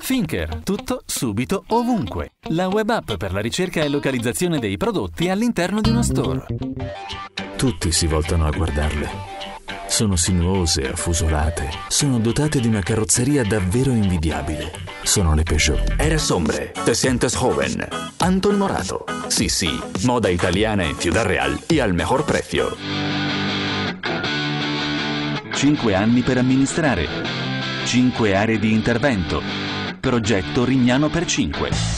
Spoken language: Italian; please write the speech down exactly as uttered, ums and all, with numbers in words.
Finker, tutto, subito, ovunque. La web app per la ricerca e localizzazione dei prodotti all'interno di uno store. Tutti si voltano a guardarle. Sono sinuose, affusolate, sono dotate di una carrozzeria davvero invidiabile. Sono le Peugeot. Eres hombre, te sientes joven. Anton Morato. Sí, sí, moda italiana en Ciudad Real y al mejor precio. Cinque anni per amministrare. Cinque aree di intervento. Progetto Rignano per cinque.